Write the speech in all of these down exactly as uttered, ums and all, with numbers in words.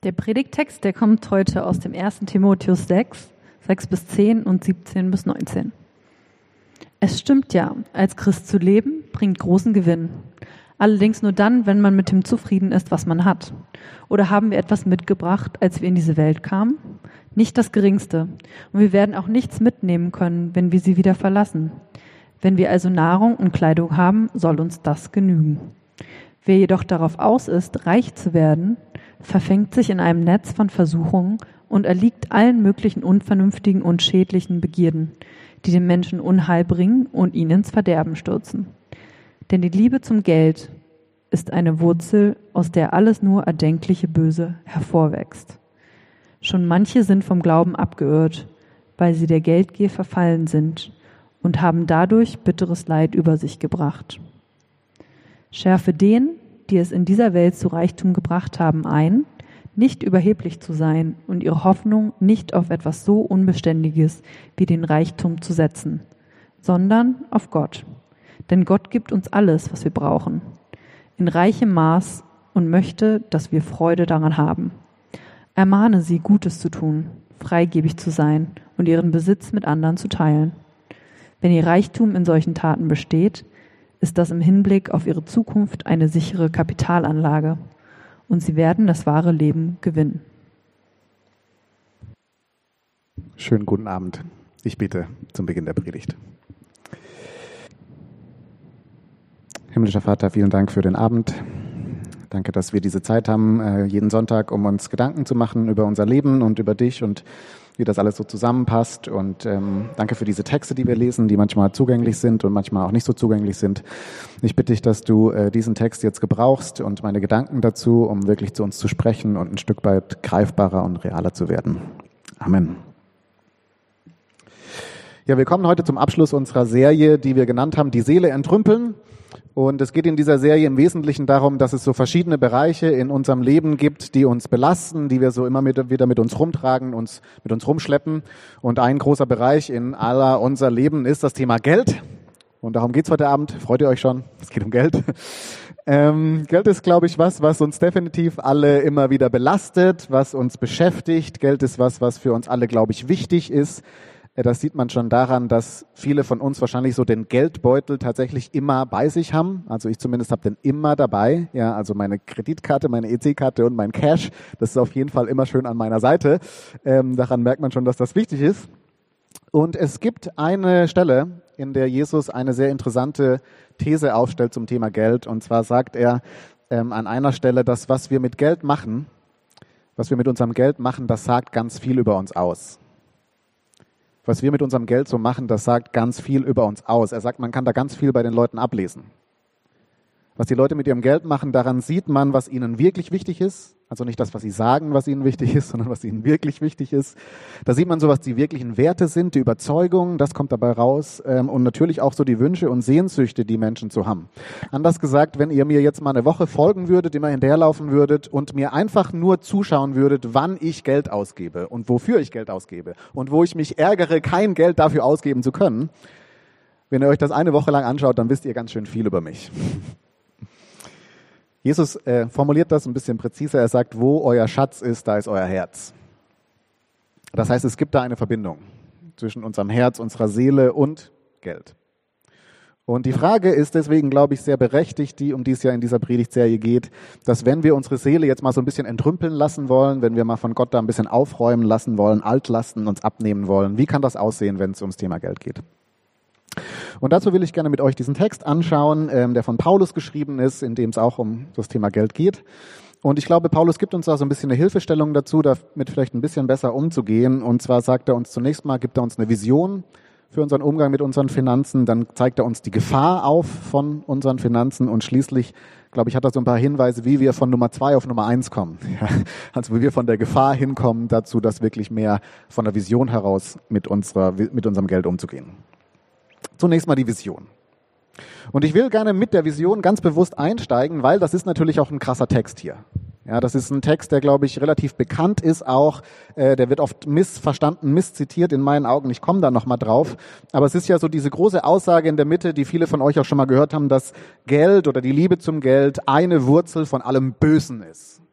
Der Predigttext, der kommt heute aus dem ersten Timotheus sechs, sechs bis zehn und siebzehn bis neunzehn. Es stimmt ja, als Christ zu leben, bringt großen Gewinn. Allerdings nur dann, wenn man mit dem zufrieden ist, was man hat. Oder haben wir etwas mitgebracht, als wir in diese Welt kamen? Nicht das Geringste. Und wir werden auch nichts mitnehmen können, wenn wir sie wieder verlassen. Wenn wir also Nahrung und Kleidung haben, soll uns das genügen. Wer jedoch darauf aus ist, reich zu werden, verfängt sich in einem Netz von Versuchungen und erliegt allen möglichen unvernünftigen und schädlichen Begierden, die den Menschen Unheil bringen und ihn ins Verderben stürzen. Denn die Liebe zum Geld ist eine Wurzel, aus der alles nur erdenkliche Böse hervorwächst. Schon manche sind vom Glauben abgeirrt, weil sie der Geldgier verfallen sind und haben dadurch bitteres Leid über sich gebracht. Schärfe den, die es in dieser Welt zu Reichtum gebracht haben, ein, nicht überheblich zu sein und ihre Hoffnung nicht auf etwas so Unbeständiges wie den Reichtum zu setzen, sondern auf Gott. Denn Gott gibt uns alles, was wir brauchen, in reichem Maß und möchte, dass wir Freude daran haben. Ermahne sie, Gutes zu tun, freigebig zu sein und ihren Besitz mit anderen zu teilen. Wenn ihr Reichtum in solchen Taten besteht, ist das im Hinblick auf ihre Zukunft eine sichere Kapitalanlage und sie werden das wahre Leben gewinnen. Schönen guten Abend. Ich bete zum Beginn der Predigt. Himmlischer Vater, vielen Dank für den Abend. Danke, dass wir diese Zeit haben, jeden Sonntag, um uns Gedanken zu machen über unser Leben und über dich und wie das alles so zusammenpasst. Und ähm, danke für diese Texte, die wir lesen, die manchmal zugänglich sind und manchmal auch nicht so zugänglich sind. Ich bitte dich, dass du äh, diesen Text jetzt gebrauchst und meine Gedanken dazu, um wirklich zu uns zu sprechen und ein Stück weit greifbarer und realer zu werden. Amen. Ja, wir kommen heute zum Abschluss unserer Serie, die wir genannt haben, die Seele entrümpeln. Und es geht in dieser Serie im Wesentlichen darum, dass es so verschiedene Bereiche in unserem Leben gibt, die uns belasten, die wir so immer mit, wieder mit uns rumtragen, uns mit uns rumschleppen. Und ein großer Bereich in aller unser Leben ist das Thema Geld. Und darum geht's heute Abend. Freut ihr euch schon? Es geht um Geld. Ähm, Geld ist, glaube ich, was, was uns definitiv alle immer wieder belastet, was uns beschäftigt. Geld ist was, was für uns alle, glaube ich, wichtig ist. Das sieht man schon daran, dass viele von uns wahrscheinlich so den Geldbeutel tatsächlich immer bei sich haben. Also ich zumindest habe den immer dabei. Ja, also meine Kreditkarte, meine E C-Karte und mein Cash, das ist auf jeden Fall immer schön an meiner Seite. Ähm, daran merkt man schon, dass das wichtig ist. Und es gibt eine Stelle, in der Jesus eine sehr interessante These aufstellt zum Thema Geld. Und zwar sagt er ähm, an einer Stelle, dass was wir mit Geld machen, was wir mit unserem Geld machen, das sagt ganz viel über uns aus. Was wir mit unserem Geld so machen, das sagt ganz viel über uns aus. Er sagt, man kann da ganz viel bei den Leuten ablesen. Was die Leute mit ihrem Geld machen, daran sieht man, was ihnen wirklich wichtig ist. Also nicht das, was sie sagen, was ihnen wichtig ist, sondern was ihnen wirklich wichtig ist. Da sieht man so, was die wirklichen Werte sind, die Überzeugungen, das kommt dabei raus. Und natürlich auch so die Wünsche und Sehnsüchte, die Menschen so haben. Anders gesagt, wenn ihr mir jetzt mal eine Woche folgen würdet, immer hinterherlaufen würdet und mir einfach nur zuschauen würdet, wann ich Geld ausgebe und wofür ich Geld ausgebe und wo ich mich ärgere, kein Geld dafür ausgeben zu können. Wenn ihr euch das eine Woche lang anschaut, dann wisst ihr ganz schön viel über mich. Jesus äh, formuliert das ein bisschen präziser. Er sagt, wo euer Schatz ist, da ist euer Herz. Das heißt, es gibt da eine Verbindung zwischen unserem Herz, unserer Seele und Geld. Und die Frage ist deswegen, glaube ich, sehr berechtigt, die, um die es ja in dieser Predigtserie geht, dass wenn wir unsere Seele jetzt mal so ein bisschen entrümpeln lassen wollen, wenn wir mal von Gott da ein bisschen aufräumen lassen wollen, Altlasten uns abnehmen wollen, wie kann das aussehen, wenn es ums Thema Geld geht? Und dazu will ich gerne mit euch diesen Text anschauen, ähm, der von Paulus geschrieben ist, in dem es auch um das Thema Geld geht. Und ich glaube, Paulus gibt uns da so ein bisschen eine Hilfestellung dazu, damit vielleicht ein bisschen besser umzugehen. Und zwar sagt er uns zunächst mal, gibt er uns eine Vision für unseren Umgang mit unseren Finanzen. Dann zeigt er uns die Gefahr auf von unseren Finanzen. Und schließlich, glaube ich, hat er so ein paar Hinweise, wie wir von Nummer zwei auf Nummer eins kommen. Ja, also wie wir von der Gefahr hinkommen dazu, das wirklich mehr von der Vision heraus mit unserer, mit unserem Geld umzugehen. Zunächst mal die Vision. Und ich will gerne mit der Vision ganz bewusst einsteigen, weil das ist natürlich auch ein krasser Text hier. Ja, das ist ein Text, der, glaube ich, relativ bekannt ist auch. Äh, der wird oft missverstanden, misszitiert in meinen Augen. Ich komme da nochmal drauf. Aber es ist ja so diese große Aussage in der Mitte, die viele von euch auch schon mal gehört haben, dass Geld oder die Liebe zum Geld eine Wurzel von allem Bösen ist.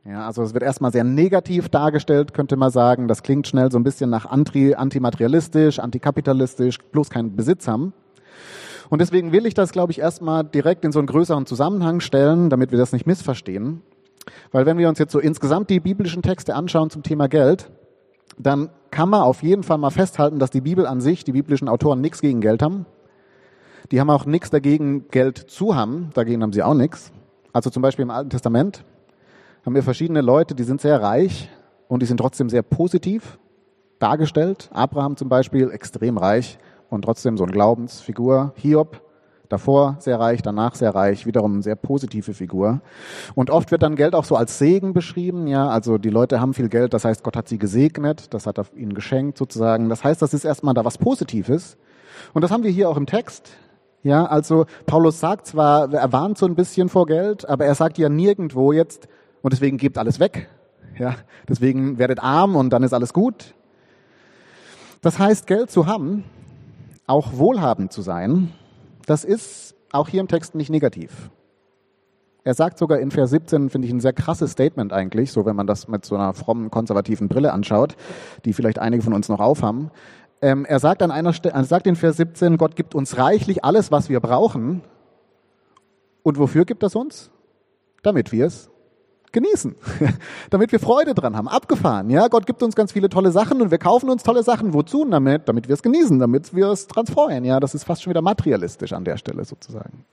Ja, also es wird erstmal sehr negativ dargestellt, könnte man sagen. Das klingt schnell so ein bisschen nach anti, antimaterialistisch, antikapitalistisch, bloß keinen Besitz haben. Und deswegen will ich das, glaube ich, erstmal direkt in so einen größeren Zusammenhang stellen, damit wir das nicht missverstehen. Weil wenn wir uns jetzt so insgesamt die biblischen Texte anschauen zum Thema Geld, dann kann man auf jeden Fall mal festhalten, dass die Bibel an sich, die biblischen Autoren, nichts gegen Geld haben. Die haben auch nichts dagegen, Geld zu haben. Dagegen haben sie auch nichts. Also zum Beispiel im Alten Testament haben wir verschiedene Leute, die sind sehr reich und die sind trotzdem sehr positiv dargestellt. Abraham zum Beispiel, extrem reich und trotzdem so eine Glaubensfigur. Hiob, davor sehr reich, danach sehr reich, wiederum eine sehr positive Figur. Und oft wird dann Geld auch so als Segen beschrieben. Ja, also die Leute haben viel Geld, das heißt, Gott hat sie gesegnet, das hat er ihnen geschenkt sozusagen. Das heißt, das ist erstmal da was Positives. Und das haben wir hier auch im Text. Ja, also Paulus sagt zwar, er warnt so ein bisschen vor Geld, aber er sagt ja nirgendwo jetzt, und deswegen gebt alles weg. Ja, deswegen werdet arm und dann ist alles gut. Das heißt, Geld zu haben, auch wohlhabend zu sein, das ist auch hier im Text nicht negativ. Er sagt sogar in Vers siebzehn, finde ich ein sehr krasses Statement eigentlich, so wenn man das mit so einer frommen, konservativen Brille anschaut, die vielleicht einige von uns noch aufhaben. Ähm, er sagt an einer Stelle, er sagt in Vers siebzehn, Gott gibt uns reichlich alles, was wir brauchen. Und wofür gibt es uns? Damit wir es genießen, damit wir Freude dran haben, abgefahren. Ja, Gott gibt uns ganz viele tolle Sachen und wir kaufen uns tolle Sachen. Wozu? Damit, damit wir es genießen, damit wir es transferieren. Ja, das ist fast schon wieder materialistisch an der Stelle sozusagen.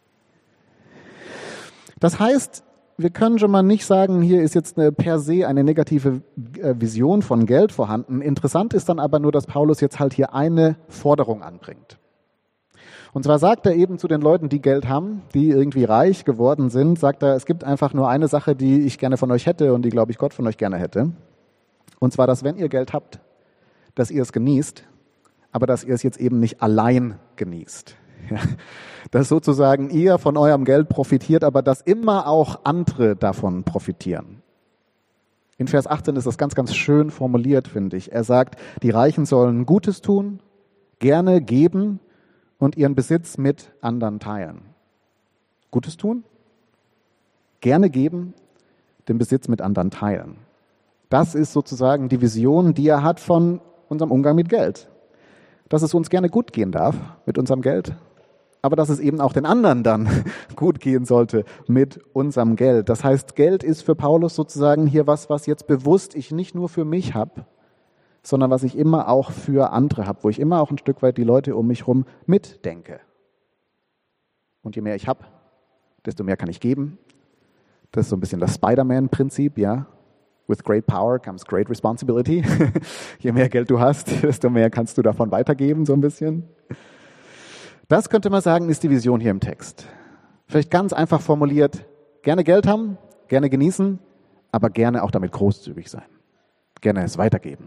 Das heißt, wir können schon mal nicht sagen, hier ist jetzt eine, per se eine negative Vision von Geld vorhanden. Interessant ist dann aber nur, dass Paulus jetzt halt hier eine Forderung anbringt. Und zwar sagt er eben zu den Leuten, die Geld haben, die irgendwie reich geworden sind, sagt er, es gibt einfach nur eine Sache, die ich gerne von euch hätte und die, glaube ich, Gott von euch gerne hätte. Und zwar, dass wenn ihr Geld habt, dass ihr es genießt, aber dass ihr es jetzt eben nicht allein genießt. Ja, dass sozusagen ihr von eurem Geld profitiert, aber dass immer auch andere davon profitieren. In Vers achtzehn ist das ganz, ganz schön formuliert, finde ich. Er sagt, die Reichen sollen Gutes tun, gerne geben und ihren Besitz mit anderen teilen. Gutes tun, gerne geben, den Besitz mit anderen teilen. Das ist sozusagen die Vision, die er hat von unserem Umgang mit Geld. Dass es uns gerne gut gehen darf mit unserem Geld, aber dass es eben auch den anderen dann gut gehen sollte mit unserem Geld. Das heißt, Geld ist für Paulus sozusagen hier was, was jetzt bewusst ich nicht nur für mich habe, sondern was ich immer auch für andere habe, wo ich immer auch ein Stück weit die Leute um mich herum mitdenke. Und je mehr ich habe, desto mehr kann ich geben. Das ist so ein bisschen das Spider-Man-Prinzip, ja. With great power comes great responsibility. Je mehr Geld du hast, desto mehr kannst du davon weitergeben, so ein bisschen. Das könnte man sagen, ist die Vision hier im Text. Vielleicht ganz einfach formuliert, gerne Geld haben, gerne genießen, aber gerne auch damit großzügig sein. Gerne es weitergeben.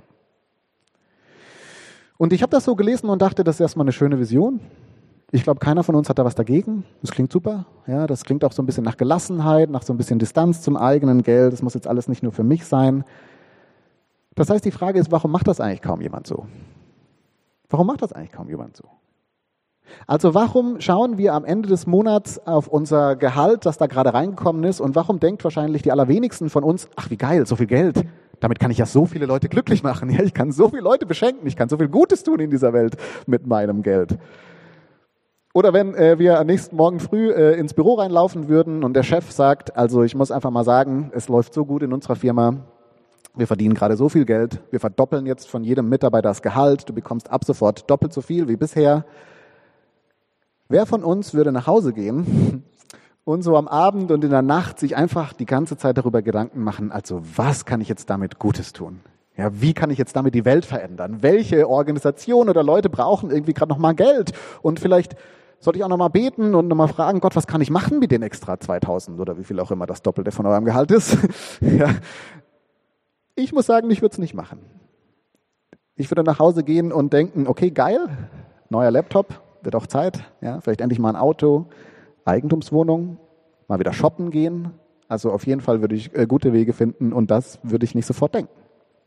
Und ich habe das so gelesen und dachte, das ist erstmal eine schöne Vision. Ich glaube, keiner von uns hat da was dagegen. Das klingt super. Ja, das klingt auch so ein bisschen nach Gelassenheit, nach so ein bisschen Distanz zum eigenen Geld. Das muss jetzt alles nicht nur für mich sein. Das heißt, die Frage ist, warum macht das eigentlich kaum jemand so? Warum macht das eigentlich kaum jemand so? Also warum schauen wir am Ende des Monats auf unser Gehalt, das da gerade reingekommen ist, und warum denkt wahrscheinlich die allerwenigsten von uns, ach wie geil, so viel Geld, damit kann ich ja so viele Leute glücklich machen. Ja, ich kann so viele Leute beschenken, ich kann so viel Gutes tun in dieser Welt mit meinem Geld. Oder wenn äh, wir am nächsten Morgen früh äh, ins Büro reinlaufen würden und der Chef sagt, also ich muss einfach mal sagen, es läuft so gut in unserer Firma, wir verdienen gerade so viel Geld, wir verdoppeln jetzt von jedem Mitarbeiter das Gehalt, du bekommst ab sofort doppelt so viel wie bisher. Wer von uns würde nach Hause gehen und so am Abend und in der Nacht sich einfach die ganze Zeit darüber Gedanken machen, also was kann ich jetzt damit Gutes tun? Ja, wie kann ich jetzt damit die Welt verändern? Welche Organisation oder Leute brauchen irgendwie gerade noch mal Geld? Und vielleicht sollte ich auch noch mal beten und noch mal fragen, Gott, was kann ich machen mit den extra zweitausend oder wie viel auch immer das Doppelte von eurem Gehalt ist? Ja. Ich muss sagen, ich würde es nicht machen. Ich würde nach Hause gehen und denken, okay, geil, neuer Laptop, wird auch Zeit, ja, vielleicht endlich mal ein Auto, Eigentumswohnung, mal wieder shoppen gehen. Also auf jeden Fall würde ich äh, gute Wege finden und das würde ich nicht sofort denken.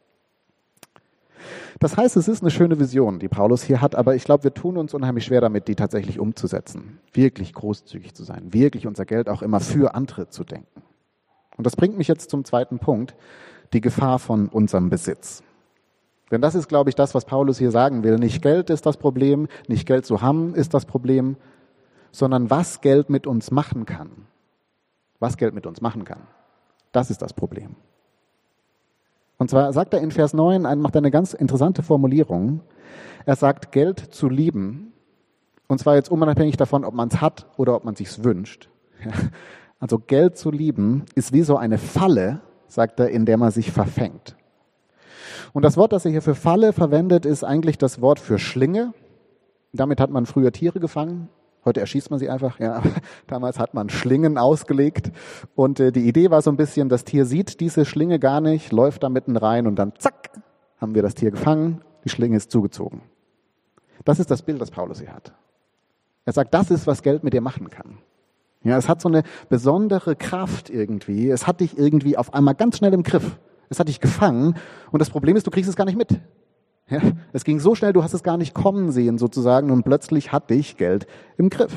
Das heißt, es ist eine schöne Vision, die Paulus hier hat, aber ich glaube, wir tun uns unheimlich schwer damit, die tatsächlich umzusetzen. Wirklich großzügig zu sein, wirklich unser Geld auch immer für andere zu denken. Und das bringt mich jetzt zum zweiten Punkt, die Gefahr von unserem Besitz. Denn das ist, glaube ich, das, was Paulus hier sagen will. Nicht Geld ist das Problem, nicht Geld zu haben ist das Problem, sondern was Geld mit uns machen kann. Was Geld mit uns machen kann, das ist das Problem. Und zwar sagt er in Vers neun, macht er eine ganz interessante Formulierung. Er sagt, Geld zu lieben, und zwar jetzt unabhängig davon, ob man es hat oder ob man es sich wünscht. Also Geld zu lieben ist wie so eine Falle, sagt er, in der man sich verfängt. Und das Wort, das er hier für Falle verwendet, ist eigentlich das Wort für Schlinge. Damit hat man früher Tiere gefangen. Heute erschießt man sie einfach. Ja, damals hat man Schlingen ausgelegt. Und äh, die Idee war so ein bisschen, das Tier sieht diese Schlinge gar nicht, läuft da mitten rein und dann zack, haben wir das Tier gefangen. Die Schlinge ist zugezogen. Das ist das Bild, das Paulus hier hat. Er sagt, das ist, was Geld mit dir machen kann. Ja, es hat so eine besondere Kraft irgendwie. Es hat dich irgendwie auf einmal ganz schnell im Griff. Es hat dich gefangen und das Problem ist, du kriegst es gar nicht mit. Ja, es ging so schnell, du hast es gar nicht kommen sehen sozusagen und plötzlich hat dich Geld im Griff.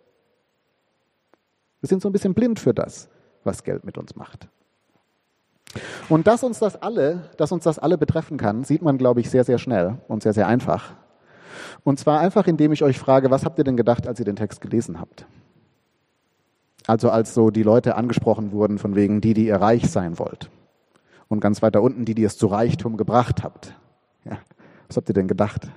Wir sind so ein bisschen blind für das, was Geld mit uns macht. Und dass uns das alle, dass uns das alle betreffen kann, sieht man, glaube ich, sehr, sehr schnell und sehr, sehr einfach. Und zwar einfach, indem ich euch frage, was habt ihr denn gedacht, als ihr den Text gelesen habt? Also als so die Leute angesprochen wurden von wegen die, die ihr reich sein wollt. Und ganz weiter unten die, die es zu Reichtum gebracht habt. Ja, was habt ihr denn gedacht?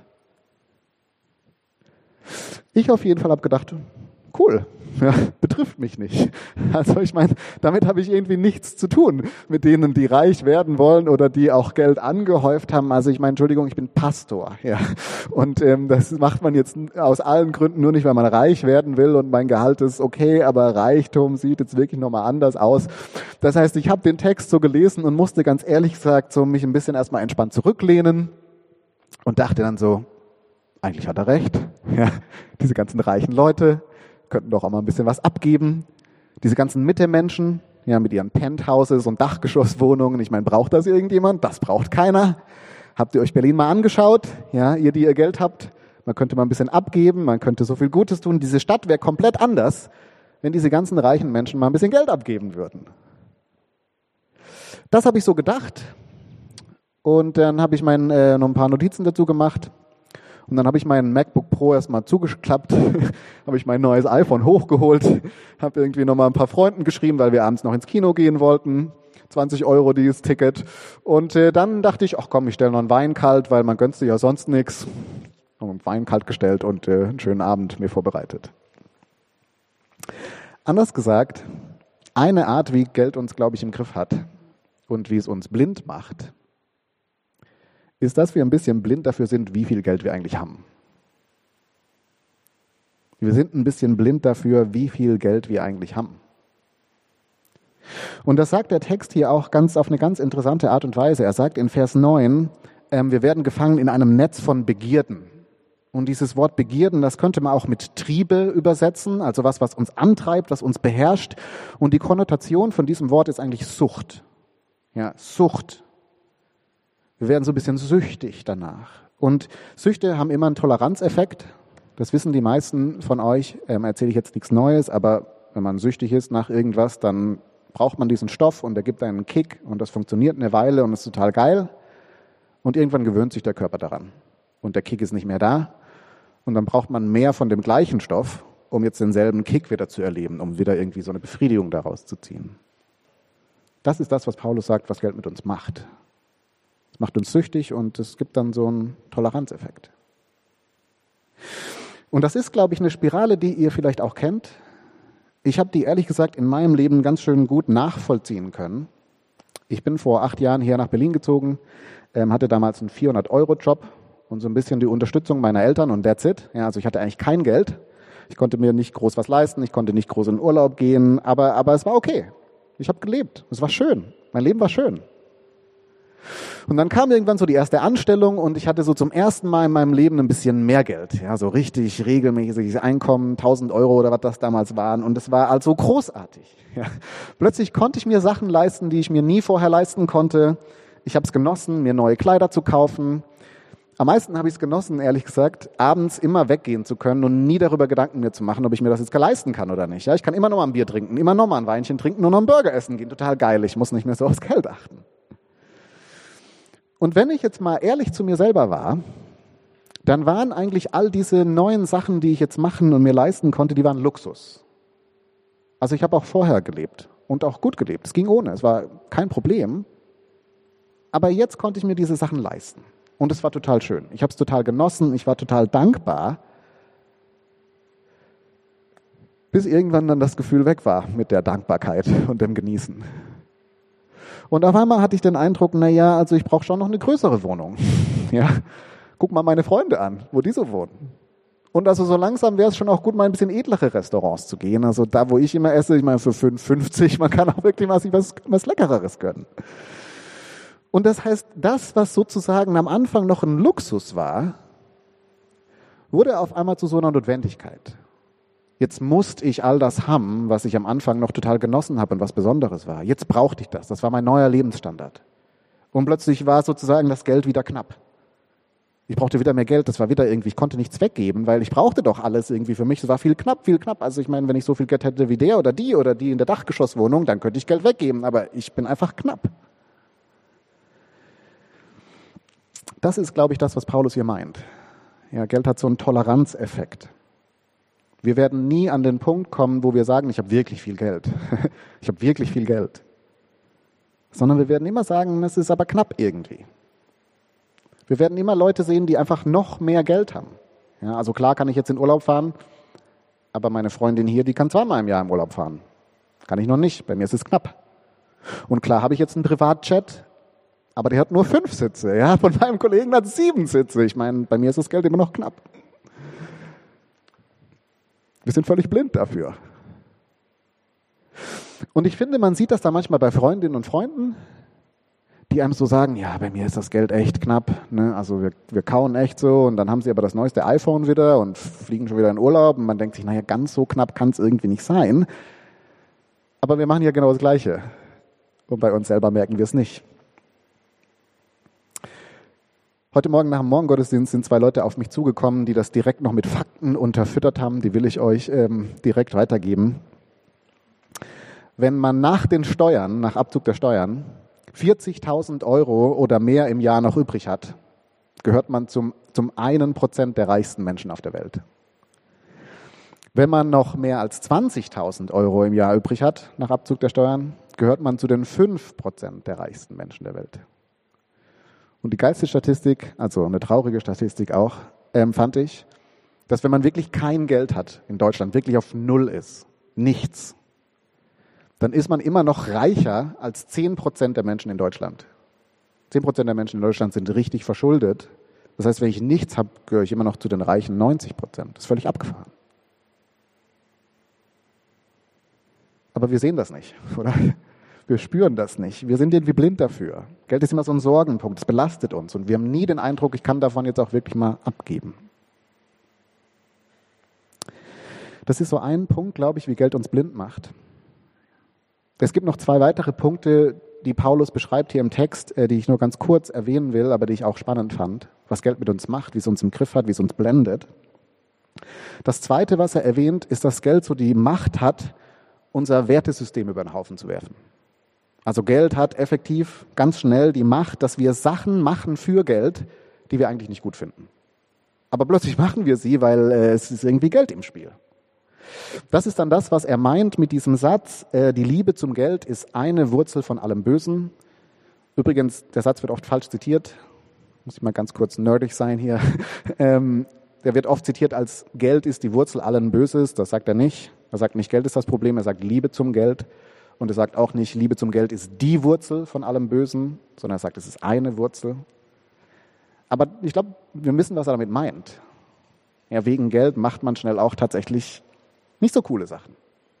Ich auf jeden Fall habe gedacht, cool, ja, betrifft mich nicht. Also ich meine, damit habe ich irgendwie nichts zu tun mit denen, die reich werden wollen oder die auch Geld angehäuft haben. Also ich meine, Entschuldigung, ich bin Pastor, ja, und ähm, das macht man jetzt aus allen Gründen nur nicht, weil man reich werden will und mein Gehalt ist okay, aber Reichtum sieht jetzt wirklich nochmal anders aus. Das heißt, ich habe den Text so gelesen und musste ganz ehrlich gesagt so mich ein bisschen erstmal entspannt zurücklehnen und dachte dann so, eigentlich hat er recht, ja, diese ganzen reichen Leute könnten doch auch mal ein bisschen was abgeben. Diese ganzen Mittemenschen, ja, mit ihren Penthouses und Dachgeschosswohnungen, ich meine, braucht das irgendjemand? Das braucht keiner. Habt ihr euch Berlin mal angeschaut? Ja, ihr, die ihr Geld habt, man könnte mal ein bisschen abgeben, man könnte so viel Gutes tun. Diese Stadt wäre komplett anders, wenn diese ganzen reichen Menschen mal ein bisschen Geld abgeben würden. Das habe ich so gedacht. Und dann habe ich mein, äh, noch ein paar Notizen dazu gemacht. Und dann habe ich meinen MacBook Pro erstmal zugeklappt, habe ich mein neues iPhone hochgeholt, habe irgendwie nochmal ein paar Freunden geschrieben, weil wir abends noch ins Kino gehen wollten. zwanzig Euro dieses Ticket. Und äh, dann dachte ich, ach komm, ich stelle noch einen Wein kalt, weil man gönnt sich ja sonst nichts. Einen Wein kalt gestellt und äh, einen schönen Abend mir vorbereitet. Anders gesagt, eine Art, wie Geld uns, glaube ich, im Griff hat und wie es uns blind macht, ist, dass wir ein bisschen blind dafür sind, wie viel Geld wir eigentlich haben. Wir sind ein bisschen blind dafür, wie viel Geld wir eigentlich haben. Und das sagt der Text hier auch ganz auf eine ganz interessante Art und Weise. Er sagt in Vers neun, ähm, wir werden gefangen in einem Netz von Begierden. Und dieses Wort Begierden, das könnte man auch mit Triebe übersetzen, also was, was uns antreibt, was uns beherrscht. Und die Konnotation von diesem Wort ist eigentlich Sucht. Ja, Sucht. Wir werden so ein bisschen süchtig danach. Und Süchte haben immer einen Toleranzeffekt. Das wissen die meisten von euch. Ähm, erzähle ich jetzt nichts Neues, aber wenn man süchtig ist nach irgendwas, dann braucht man diesen Stoff und der gibt einen Kick und das funktioniert eine Weile und ist total geil. Und irgendwann gewöhnt sich der Körper daran. Und der Kick ist nicht mehr da. Und dann braucht man mehr von dem gleichen Stoff, um jetzt denselben Kick wieder zu erleben, um wieder irgendwie so eine Befriedigung daraus zu ziehen. Das ist das, was Paulus sagt, was Geld mit uns macht. Es macht uns süchtig und es gibt dann so einen Toleranzeffekt. Und das ist, glaube ich, eine Spirale, die ihr vielleicht auch kennt. Ich habe die ehrlich gesagt in meinem Leben ganz schön gut nachvollziehen können. Ich bin vor acht Jahren hier nach Berlin gezogen, ähm, hatte damals einen vierhundert-Euro-Job und so ein bisschen die Unterstützung meiner Eltern und that's it. Ja, also ich hatte eigentlich kein Geld. Ich konnte mir nicht groß was leisten, ich konnte nicht groß in Urlaub gehen, aber, aber es war okay. Ich habe gelebt. Es war schön. Mein Leben war schön. Und dann kam irgendwann so die erste Anstellung und ich hatte so zum ersten Mal in meinem Leben ein bisschen mehr Geld. Ja, so richtig regelmäßiges Einkommen, tausend Euro oder was das damals waren. Und es war also großartig. Ja. Plötzlich konnte ich mir Sachen leisten, die ich mir nie vorher leisten konnte. Ich habe es genossen, mir neue Kleider zu kaufen. Am meisten habe ich es genossen, ehrlich gesagt, abends immer weggehen zu können und nie darüber Gedanken mir zu machen, ob ich mir das jetzt leisten kann oder nicht. Ja, ich kann immer noch mal ein Bier trinken, immer noch mal ein Weinchen trinken und noch einen Burger essen gehen. Total geil, ich muss nicht mehr so aufs Geld achten. Und wenn ich jetzt mal ehrlich zu mir selber war, dann waren eigentlich all diese neuen Sachen, die ich jetzt machen und mir leisten konnte, die waren Luxus. Also ich habe auch vorher gelebt und auch gut gelebt. Es ging ohne, es war kein Problem. Aber jetzt konnte ich mir diese Sachen leisten. Und es war total schön. Ich habe es total genossen, ich war total dankbar, bis irgendwann dann das Gefühl weg war mit der Dankbarkeit und dem Genießen. Und auf einmal hatte ich den Eindruck, na ja, also ich brauche schon noch eine größere Wohnung. Ja, guck mal meine Freunde an, wo die so wohnen. Und also so langsam wäre es schon auch gut, mal ein bisschen edlere Restaurants zu gehen. Also da, wo ich immer esse, ich meine für fünf fünfzig, man kann auch wirklich mal sich was, was Leckereres gönnen. Und das heißt, das, was sozusagen am Anfang noch ein Luxus war, wurde auf einmal zu so einer Notwendigkeit. Jetzt musste ich all das haben, was ich am Anfang noch total genossen habe und was Besonderes war. Jetzt brauchte ich das. Das war mein neuer Lebensstandard. Und plötzlich war sozusagen das Geld wieder knapp. Ich brauchte wieder mehr Geld. Das war wieder irgendwie, ich konnte nichts weggeben, weil ich brauchte doch alles irgendwie für mich. Es war viel knapp, viel knapp. Also ich meine, wenn ich so viel Geld hätte wie der oder die oder die in der Dachgeschosswohnung, dann könnte ich Geld weggeben. Aber ich bin einfach knapp. Das ist, glaube ich, das, was Paulus hier meint. Ja, Geld hat so einen Toleranzeffekt. Wir werden nie an den Punkt kommen, wo wir sagen, ich habe wirklich viel Geld. Ich habe wirklich viel Geld. Sondern wir werden immer sagen, es ist aber knapp irgendwie. Wir werden immer Leute sehen, die einfach noch mehr Geld haben. Ja, also klar kann ich jetzt in Urlaub fahren, aber meine Freundin hier, die kann zweimal im Jahr im Urlaub fahren. Kann ich noch nicht, bei mir ist es knapp. Und klar habe ich jetzt einen Privatjet, aber der hat nur fünf Sitze. Ja, von meinem Kollegen hat sieben Sitze. Ich meine, bei mir ist das Geld immer noch knapp. Wir sind völlig blind dafür. Und ich finde, man sieht das da manchmal bei Freundinnen und Freunden, die einem so sagen, ja, bei mir ist das Geld echt knapp. Ne? Also wir, wir kauen echt so und dann haben sie aber das neueste iPhone wieder und fliegen schon wieder in Urlaub und man denkt sich, naja, ganz so knapp kann es irgendwie nicht sein. Aber wir machen ja genau das Gleiche. Und bei uns selber merken wir es nicht. Heute Morgen nach dem Morgengottesdienst sind zwei Leute auf mich zugekommen, die das direkt noch mit Fakten unterfüttert haben. Die will ich euch ähm, direkt weitergeben. Wenn man nach den Steuern, nach Abzug der Steuern, vierzigtausend Euro oder mehr im Jahr noch übrig hat, gehört man zum, zum einen Prozent der reichsten Menschen auf der Welt. Wenn man noch mehr als zwanzigtausend Euro im Jahr übrig hat, nach Abzug der Steuern, gehört man zu den fünf Prozent der reichsten Menschen der Welt. Und die geilste Statistik, also eine traurige Statistik auch, ähm, fand ich, dass wenn man wirklich kein Geld hat in Deutschland, wirklich auf Null ist, nichts, dann ist man immer noch reicher als zehn Prozent der Menschen in Deutschland. zehn Prozent der Menschen in Deutschland sind richtig verschuldet. Das heißt, wenn ich nichts habe, gehöre ich immer noch zu den reichen neunzig Prozent. Das ist völlig abgefahren. Aber wir sehen das nicht, oder? Wir spüren das nicht. Wir sind irgendwie blind dafür. Geld ist immer so ein Sorgenpunkt. Es belastet uns. Und wir haben nie den Eindruck, ich kann davon jetzt auch wirklich mal abgeben. Das ist so ein Punkt, glaube ich, wie Geld uns blind macht. Es gibt noch zwei weitere Punkte, die Paulus beschreibt hier im Text, die ich nur ganz kurz erwähnen will, aber die ich auch spannend fand. Was Geld mit uns macht, wie es uns im Griff hat, wie es uns blendet. Das Zweite, was er erwähnt, ist, dass Geld so die Macht hat, unser Wertesystem über den Haufen zu werfen. Also Geld hat effektiv ganz schnell die Macht, dass wir Sachen machen für Geld, die wir eigentlich nicht gut finden. Aber plötzlich machen wir sie, weil äh, es ist irgendwie Geld im Spiel. Das ist dann das, was er meint mit diesem Satz, äh, die Liebe zum Geld ist eine Wurzel von allem Bösen. Übrigens, der Satz wird oft falsch zitiert. Muss ich mal ganz kurz nerdig sein hier. ähm, der wird oft zitiert als Geld ist die Wurzel allen Böses. Das sagt er nicht. Er sagt nicht, Geld ist das Problem, er sagt Liebe zum Geld. Und er sagt auch nicht, Liebe zum Geld ist die Wurzel von allem Bösen, sondern er sagt, es ist eine Wurzel. Aber ich glaube, wir wissen, was er damit meint. Ja, wegen Geld macht man schnell auch tatsächlich nicht so coole Sachen.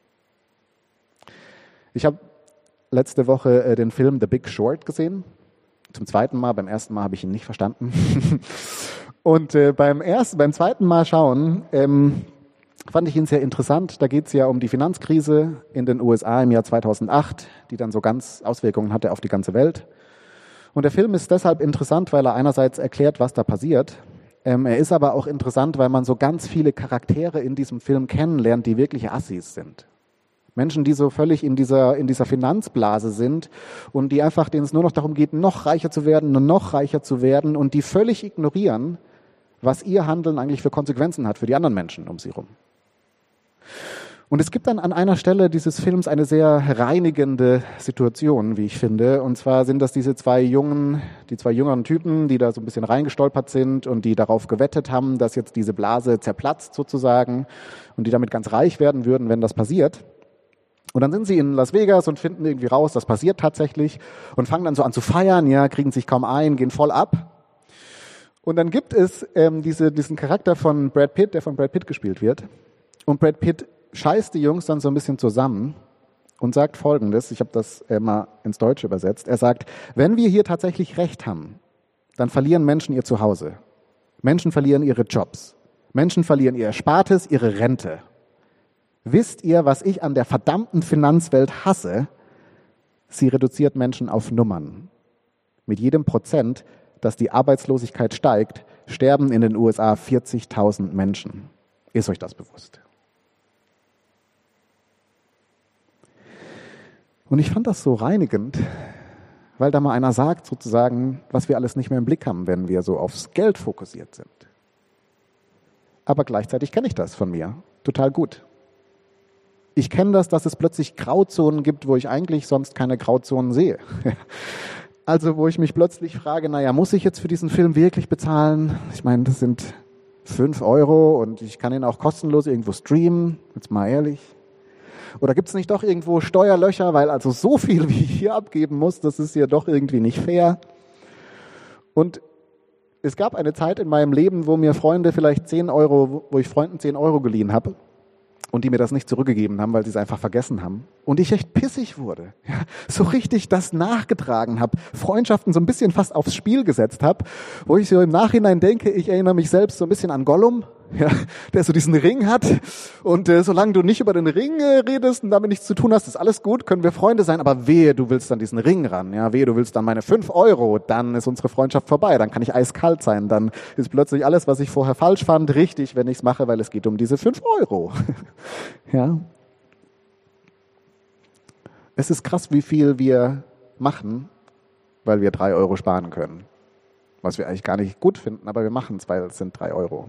Ich habe letzte Woche äh, den Film The Big Short gesehen. Zum zweiten Mal, beim ersten Mal habe ich ihn nicht verstanden. Und äh, beim ersten, beim zweiten Mal schauen, ähm, fand ich ihn sehr interessant. Da geht es ja um die Finanzkrise in den U S A im Jahr zweitausendacht, die dann so ganz Auswirkungen hatte auf die ganze Welt. Und der Film ist deshalb interessant, weil er einerseits erklärt, was da passiert. Ähm, er ist aber auch interessant, weil man so ganz viele Charaktere in diesem Film kennenlernt, die wirkliche Assis sind. Menschen, die so völlig in dieser, in dieser Finanzblase sind und die einfach, denen es nur noch darum geht, noch reicher zu werden und noch reicher zu werden und die völlig ignorieren, was ihr Handeln eigentlich für Konsequenzen hat für die anderen Menschen um sie herum. Und es gibt dann an einer Stelle dieses Films eine sehr reinigende Situation, wie ich finde. Und zwar sind das diese zwei jungen, die zwei jüngeren Typen, die da so ein bisschen reingestolpert sind und die darauf gewettet haben, dass jetzt diese Blase zerplatzt sozusagen und die damit ganz reich werden würden, wenn das passiert. Und dann sind sie in Las Vegas und finden irgendwie raus, das passiert tatsächlich und fangen dann so an zu feiern, ja, kriegen sich kaum ein, gehen voll ab. Und dann gibt es ähm, diese, diesen Charakter von Brad Pitt, der von Brad Pitt gespielt wird. Und Brad Pitt scheißt die Jungs dann so ein bisschen zusammen und sagt Folgendes, ich habe das äh, mal ins Deutsche übersetzt. Er sagt, wenn wir hier tatsächlich Recht haben, dann verlieren Menschen ihr Zuhause. Menschen verlieren ihre Jobs. Menschen verlieren ihr Erspartes, ihre Rente. Wisst ihr, was ich an der verdammten Finanzwelt hasse? Sie reduziert Menschen auf Nummern. Mit jedem Prozent, dass die Arbeitslosigkeit steigt, sterben in den U S A vierzigtausend Menschen. Ist euch das bewusst? Und ich fand das so reinigend, weil da mal einer sagt sozusagen, was wir alles nicht mehr im Blick haben, wenn wir so aufs Geld fokussiert sind. Aber gleichzeitig kenne ich das von mir total gut. Ich kenne das, dass es plötzlich Grauzonen gibt, wo ich eigentlich sonst keine Grauzonen sehe. Also wo ich mich plötzlich frage, naja, muss ich jetzt für diesen Film wirklich bezahlen? Ich meine, das sind fünf Euro und ich kann ihn auch kostenlos irgendwo streamen, jetzt mal ehrlich. Oder gibt es nicht doch irgendwo Steuerlöcher, weil also so viel, wie ich hier abgeben muss, das ist ja doch irgendwie nicht fair. Und es gab eine Zeit in meinem Leben, wo mir Freunde vielleicht zehn Euro, wo ich Freunden zehn Euro geliehen habe und die mir das nicht zurückgegeben haben, weil sie es einfach vergessen haben. Und ich echt pissig wurde. Ja, so richtig das nachgetragen habe, Freundschaften so ein bisschen fast aufs Spiel gesetzt habe, wo ich so im Nachhinein denke, ich erinnere mich selbst so ein bisschen an Gollum, ja, der so diesen Ring hat. Und äh, solange du nicht über den Ring äh, redest und damit nichts zu tun hast, ist alles gut, können wir Freunde sein, aber wehe, du willst dann diesen Ring ran, ja, wehe, du willst dann meine fünf Euro, dann ist unsere Freundschaft vorbei, dann kann ich eiskalt sein, dann ist plötzlich alles, was ich vorher falsch fand, richtig, wenn ich es mache, weil es geht um diese fünf Euro. Ja. Es ist krass, wie viel wir machen, weil wir drei Euro sparen können. Was wir eigentlich gar nicht gut finden, aber wir machen es, weil es sind drei Euro.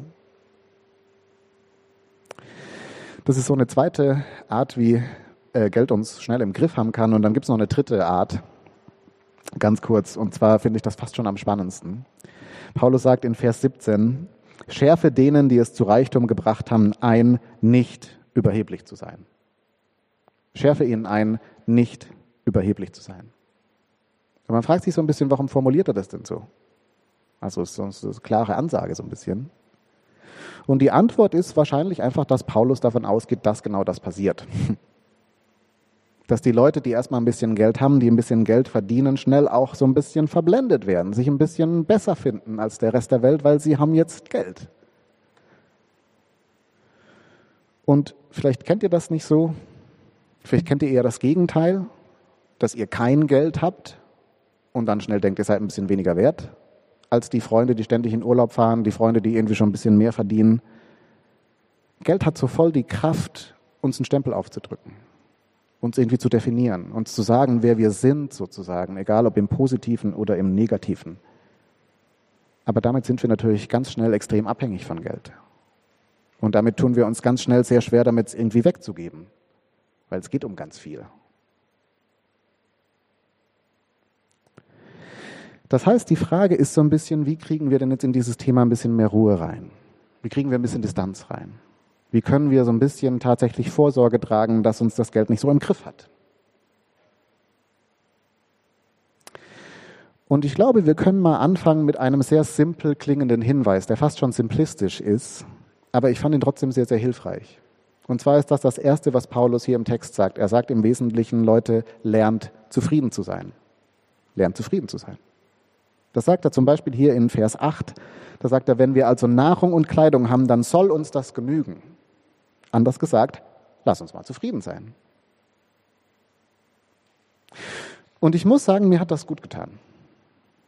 Das ist so eine zweite Art, wie äh, Geld uns schnell im Griff haben kann. Und dann gibt es noch eine dritte Art, ganz kurz. Und zwar finde ich das fast schon am spannendsten. Paulus sagt in Vers siebzehn, schärfe denen, die es zu Reichtum gebracht haben, ein, nicht überheblich zu sein. Schärfe ihnen ein, nicht überheblich zu sein. Und man fragt sich so ein bisschen, warum formuliert er das denn so? Also es ist so eine klare Ansage so ein bisschen. Und die Antwort ist wahrscheinlich einfach, dass Paulus davon ausgeht, dass genau das passiert. Dass die Leute, die erstmal ein bisschen Geld haben, die ein bisschen Geld verdienen, schnell auch so ein bisschen verblendet werden, sich ein bisschen besser finden als der Rest der Welt, weil sie haben jetzt Geld. Und vielleicht kennt ihr das nicht so, vielleicht kennt ihr eher das Gegenteil, dass ihr kein Geld habt und dann schnell denkt, ihr seid ein bisschen weniger wert als die Freunde, die ständig in Urlaub fahren, die Freunde, die irgendwie schon ein bisschen mehr verdienen. Geld hat so voll die Kraft, uns einen Stempel aufzudrücken, uns irgendwie zu definieren, uns zu sagen, wer wir sind sozusagen, egal ob im Positiven oder im Negativen. Aber damit sind wir natürlich ganz schnell extrem abhängig von Geld. Und damit tun wir uns ganz schnell sehr schwer, damit es irgendwie wegzugeben, weil es geht um ganz viel. Das heißt, die Frage ist so ein bisschen, wie kriegen wir denn jetzt in dieses Thema ein bisschen mehr Ruhe rein? Wie kriegen wir ein bisschen Distanz rein? Wie können wir so ein bisschen tatsächlich Vorsorge tragen, dass uns das Geld nicht so im Griff hat? Und ich glaube, wir können mal anfangen mit einem sehr simpel klingenden Hinweis, der fast schon simplistisch ist, aber ich fand ihn trotzdem sehr, sehr hilfreich. Und zwar ist das das Erste, was Paulus hier im Text sagt. Er sagt im Wesentlichen, Leute, lernt zufrieden zu sein. Lernt zufrieden zu sein. Das sagt er zum Beispiel hier in Vers acht. Da sagt er, wenn wir also Nahrung und Kleidung haben, dann soll uns das genügen. Anders gesagt, lass uns mal zufrieden sein. Und ich muss sagen, mir hat das gut getan.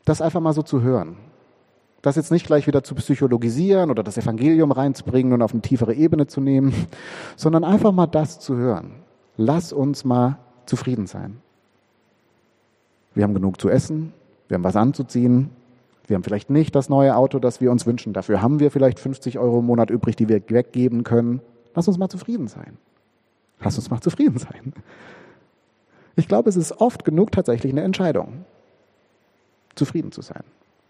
das einfach mal so zu hören. Das jetzt nicht gleich wieder zu psychologisieren oder das Evangelium reinzubringen und auf eine tiefere Ebene zu nehmen, sondern einfach mal das zu hören. Lass uns mal zufrieden sein. Wir haben genug zu essen, wir haben was anzuziehen, wir haben vielleicht nicht das neue Auto, das wir uns wünschen. Dafür haben wir vielleicht fünfzig Euro im Monat übrig, die wir weggeben können. Lass uns mal zufrieden sein. Lass uns mal zufrieden sein. Ich glaube, es ist oft genug tatsächlich eine Entscheidung, zufrieden zu sein.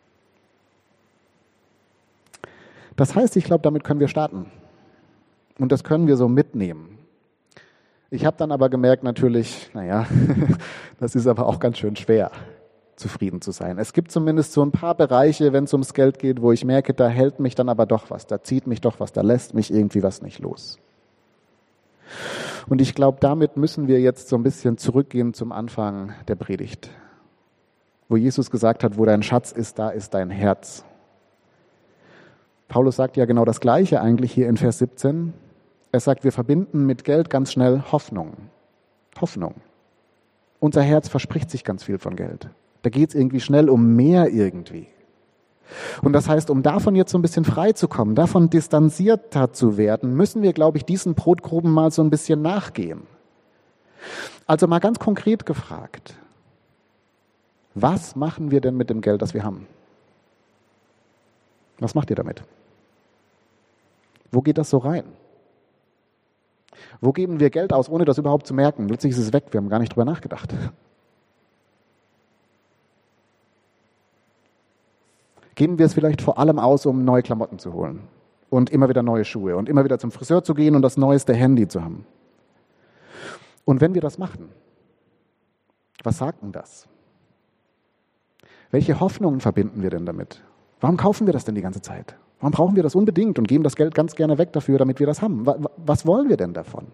Das heißt, ich glaube, damit können wir starten. Und das können wir so mitnehmen. Ich habe dann aber gemerkt natürlich, naja, das ist aber auch ganz schön schwer, zufrieden zu sein. Es gibt zumindest so ein paar Bereiche, wenn es ums Geld geht, wo ich merke, da hält mich dann aber doch was, da zieht mich doch was, da lässt mich irgendwie was nicht los. Und ich glaube, damit müssen wir jetzt so ein bisschen zurückgehen zum Anfang der Predigt, wo Jesus gesagt hat, wo dein Schatz ist, da ist dein Herz. Paulus sagt ja genau das Gleiche eigentlich hier in Vers siebzehn. Er sagt, wir verbinden mit Geld ganz schnell Hoffnung. Hoffnung. Unser Herz verspricht sich ganz viel von Geld. Da geht es irgendwie schnell um mehr irgendwie. Und das heißt, um davon jetzt so ein bisschen frei zu kommen, davon distanzierter zu werden, müssen wir, glaube ich, diesen Brotgruben mal so ein bisschen nachgehen. Also mal ganz konkret gefragt, was machen wir denn mit dem Geld, das wir haben? Was macht ihr damit? Wo geht das so rein? Wo geben wir Geld aus, ohne das überhaupt zu merken? Plötzlich ist es weg, wir haben gar nicht drüber nachgedacht. Geben wir es vielleicht vor allem aus, um neue Klamotten zu holen und immer wieder neue Schuhe und immer wieder zum Friseur zu gehen und das neueste Handy zu haben? Und wenn wir das machen, was sagt denn das? Welche Hoffnungen verbinden wir denn damit? Warum kaufen wir das denn die ganze Zeit? Warum brauchen wir das unbedingt und geben das Geld ganz gerne weg dafür, damit wir das haben? Was wollen wir denn davon?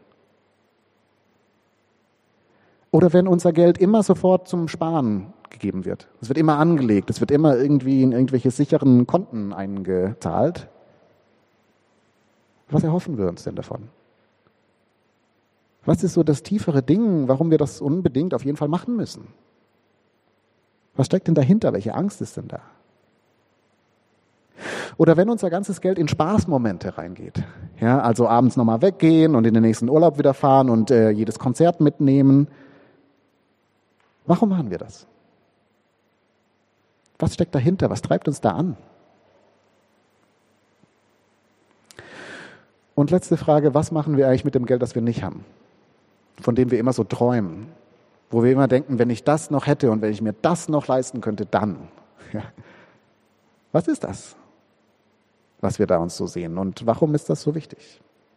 Oder wenn unser Geld immer sofort zum Sparen gegeben wird. Es wird immer angelegt, es wird immer irgendwie in irgendwelche sicheren Konten eingezahlt. Was erhoffen wir uns denn davon? Was ist so das tiefere Ding, warum wir das unbedingt auf jeden Fall machen müssen? Was steckt denn dahinter? Welche Angst ist denn da? Oder wenn unser ganzes Geld in Spaßmomente reingeht, ja, also abends nochmal weggehen und in den nächsten Urlaub wieder fahren und äh, jedes Konzert mitnehmen. Warum machen wir das? Was steckt dahinter? Was treibt uns da an? Und letzte Frage, was machen wir eigentlich mit dem Geld, das wir nicht haben? Von dem wir immer so träumen, wo wir immer denken, wenn ich das noch hätte und wenn ich mir das noch leisten könnte, dann. Ja. Was ist das, was wir da uns so sehen und warum ist das so wichtig?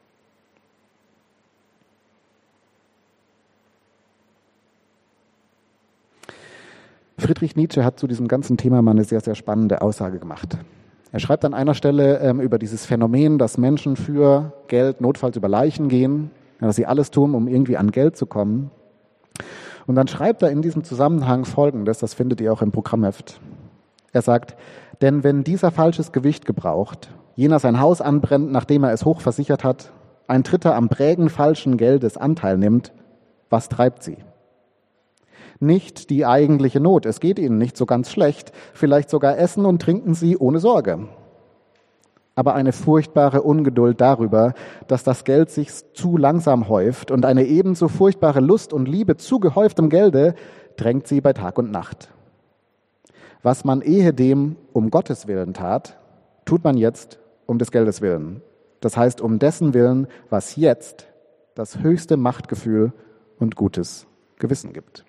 Friedrich Nietzsche hat zu diesem ganzen Thema mal eine sehr, sehr spannende Aussage gemacht. Er schreibt an einer Stelle ähm, über dieses Phänomen, dass Menschen für Geld notfalls über Leichen gehen, ja, dass sie alles tun, um irgendwie an Geld zu kommen. Und dann schreibt er in diesem Zusammenhang Folgendes, das findet ihr auch im Programmheft. Er sagt, denn wenn dieser falsches Gewicht gebraucht, jener sein Haus anbrennt, nachdem er es hoch versichert hat, ein Dritter am Prägen falschen Geldes Anteil nimmt, was treibt sie? Nicht die eigentliche Not, es geht ihnen nicht so ganz schlecht, vielleicht sogar essen und trinken sie ohne Sorge. Aber eine furchtbare Ungeduld darüber, dass das Geld sich zu langsam häuft und eine ebenso furchtbare Lust und Liebe zu gehäuftem Gelde drängt sie bei Tag und Nacht. Was man ehedem um Gottes Willen tat, tut man jetzt um des Geldes willen. Das heißt, um dessen Willen, was jetzt das höchste Machtgefühl und gutes Gewissen gibt.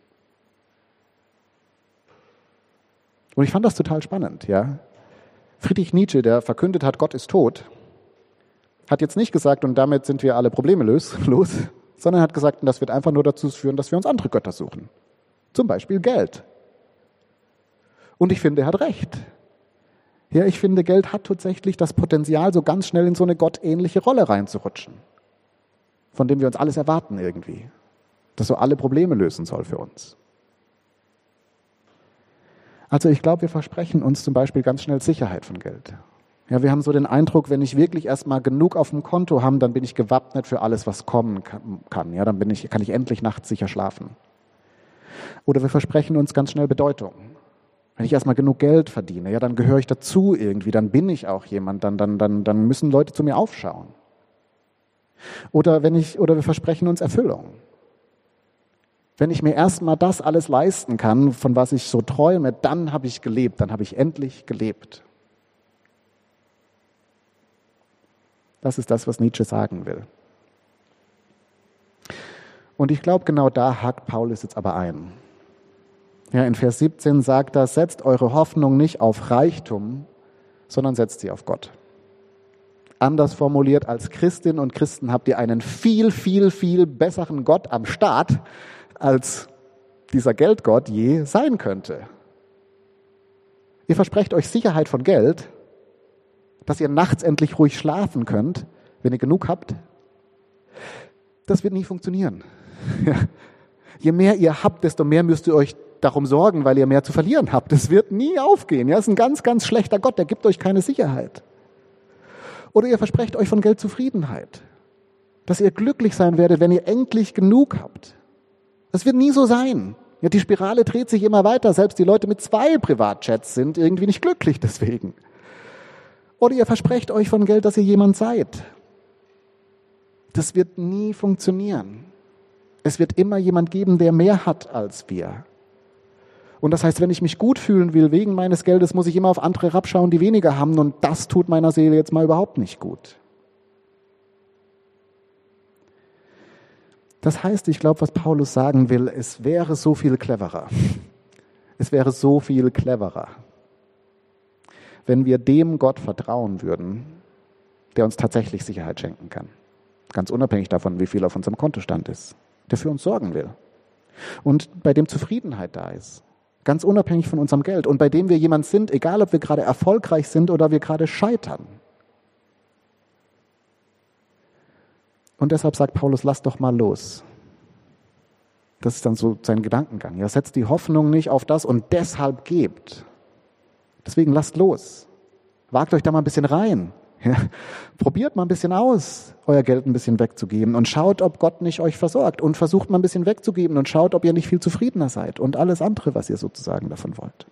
Und ich fand das total spannend, ja. Friedrich Nietzsche, der verkündet hat, Gott ist tot, hat jetzt nicht gesagt, und damit sind wir alle Probleme los, los, sondern hat gesagt, und das wird einfach nur dazu führen, dass wir uns andere Götter suchen. Zum Beispiel Geld. Und ich finde, er hat recht. Ja, ich finde, Geld hat tatsächlich das Potenzial, so ganz schnell in so eine gottähnliche Rolle reinzurutschen, von dem wir uns alles erwarten irgendwie, das so alle Probleme lösen soll für uns. Also ich glaube, wir versprechen uns zum Beispiel ganz schnell Sicherheit von Geld. Ja, wir haben so den Eindruck, wenn ich wirklich erstmal genug auf dem Konto habe, dann bin ich gewappnet für alles, was kommen kann. Ja, dann bin ich, kann ich endlich nachts sicher schlafen. Oder wir versprechen uns ganz schnell Bedeutung. Wenn ich erstmal genug Geld verdiene, ja, dann gehöre ich dazu irgendwie, dann bin ich auch jemand, dann, dann, dann, dann müssen Leute zu mir aufschauen. Oder wenn ich, oder wir versprechen uns Erfüllung. Wenn ich mir erstmal das alles leisten kann, von was ich so träume, dann habe ich gelebt, dann habe ich endlich gelebt. Das ist das, was Nietzsche sagen will. Und ich glaube, genau da hakt Paulus jetzt aber ein. Ja, in Vers siebzehn sagt er, setzt eure Hoffnung nicht auf Reichtum, sondern setzt sie auf Gott. Anders formuliert, als Christinnen und Christen habt ihr einen viel, viel, viel besseren Gott am Start, als dieser Geldgott je sein könnte. Ihr versprecht euch Sicherheit von Geld, dass ihr nachts endlich ruhig schlafen könnt, wenn ihr genug habt. Das wird nie funktionieren. Ja. Je mehr ihr habt, desto mehr müsst ihr euch darum sorgen, weil ihr mehr zu verlieren habt. Das wird nie aufgehen. Ja, das ist ein ganz, ganz schlechter Gott, der gibt euch keine Sicherheit. Oder ihr versprecht euch von Geld Zufriedenheit, dass ihr glücklich sein werdet, wenn ihr endlich genug habt. Das wird nie so sein. Ja, die Spirale dreht sich immer weiter. Selbst die Leute mit zwei Privatjets sind irgendwie nicht glücklich deswegen. Oder ihr versprecht euch von Geld, dass ihr jemand seid. Das wird nie funktionieren. Es wird immer jemand geben, der mehr hat als wir. Und das heißt, wenn ich mich gut fühlen will wegen meines Geldes, muss ich immer auf andere herabschauen, die weniger haben. Und das tut meiner Seele jetzt mal überhaupt nicht gut. Das heißt, ich glaube, was Paulus sagen will, es wäre so viel cleverer. Es wäre so viel cleverer, wenn wir dem Gott vertrauen würden, der uns tatsächlich Sicherheit schenken kann. Ganz unabhängig davon, wie viel auf unserem Kontostand ist. Der für uns sorgen will. Und bei dem Zufriedenheit da ist. Ganz unabhängig von unserem Geld. Und bei dem wir jemand sind, egal ob wir gerade erfolgreich sind oder wir gerade scheitern. Und deshalb sagt Paulus, lasst doch mal los. Das ist dann so sein Gedankengang. Ja, setzt die Hoffnung nicht auf das und deshalb gebt. Deswegen lasst los. Wagt euch da mal ein bisschen rein. Ja, probiert mal ein bisschen aus, euer Geld ein bisschen wegzugeben und schaut, ob Gott nicht euch versorgt und versucht mal ein bisschen wegzugeben und schaut, ob ihr nicht viel zufriedener seid und alles andere, was ihr sozusagen davon wollt.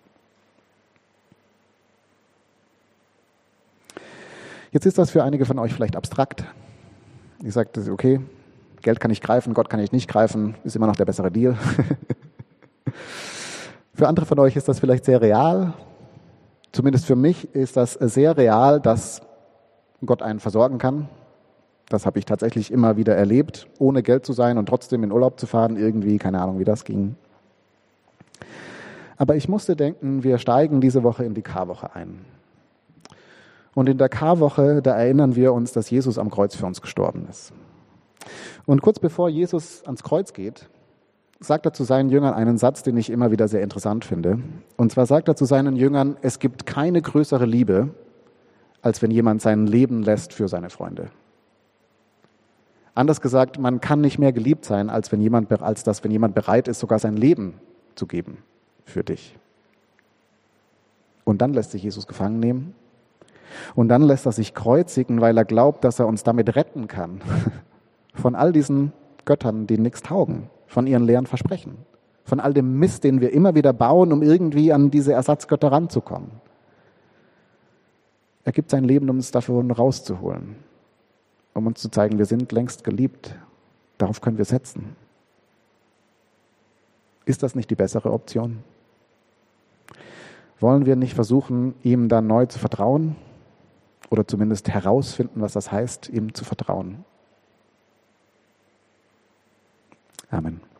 Jetzt ist das für einige von euch vielleicht abstrakt. Ihr sagt, okay, Geld kann ich greifen, Gott kann ich nicht greifen, ist immer noch der bessere Deal. Für andere von euch ist das vielleicht sehr real. Zumindest für mich ist das sehr real, dass Gott einen versorgen kann. Das habe ich tatsächlich immer wieder erlebt, ohne Geld zu sein und trotzdem in Urlaub zu fahren, irgendwie, keine Ahnung, wie das ging. Aber ich musste denken, wir steigen diese Woche in die Karwoche ein. Und in der Karwoche, da erinnern wir uns, dass Jesus am Kreuz für uns gestorben ist. Und kurz bevor Jesus ans Kreuz geht, sagt er zu seinen Jüngern einen Satz, den ich immer wieder sehr interessant finde. Und zwar sagt er zu seinen Jüngern, es gibt keine größere Liebe, als wenn jemand sein Leben lässt für seine Freunde. Anders gesagt, man kann nicht mehr geliebt sein, als wenn jemand, als das, wenn jemand bereit ist, sogar sein Leben zu geben für dich. Und dann lässt sich Jesus gefangen nehmen. Und dann lässt er sich kreuzigen, weil er glaubt, dass er uns damit retten kann. Von all diesen Göttern, die nichts taugen. Von ihren leeren Versprechen. Von all dem Mist, den wir immer wieder bauen, um irgendwie an diese Ersatzgötter ranzukommen. Er gibt sein Leben, um uns davon rauszuholen. Um uns zu zeigen, wir sind längst geliebt. Darauf können wir setzen. Ist das nicht die bessere Option? Wollen wir nicht versuchen, ihm dann neu zu vertrauen? Oder zumindest herausfinden, was das heißt, ihm zu vertrauen? Amen.